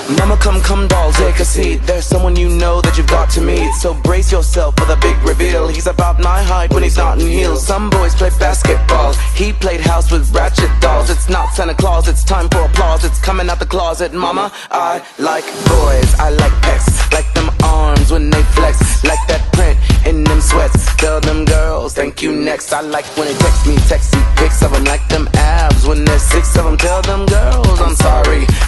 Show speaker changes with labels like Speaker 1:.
Speaker 1: Mama, come doll, take a seat. There's someone you know that you've got to meet. So brace yourself for the big reveal. He's about my height when he's not in heels. Some boys play basketball, he played house with ratchet dolls. It's not Santa Claus, it's time for applause. It's coming out the closet. Mama, I like boys, I like pecs, like them arms when they flex, like that print in them sweats. Tell them girls, thank you next. I like when they text me sexy pics of them, like them abs when there's 6 of them. Tell them girls, I'm sorry,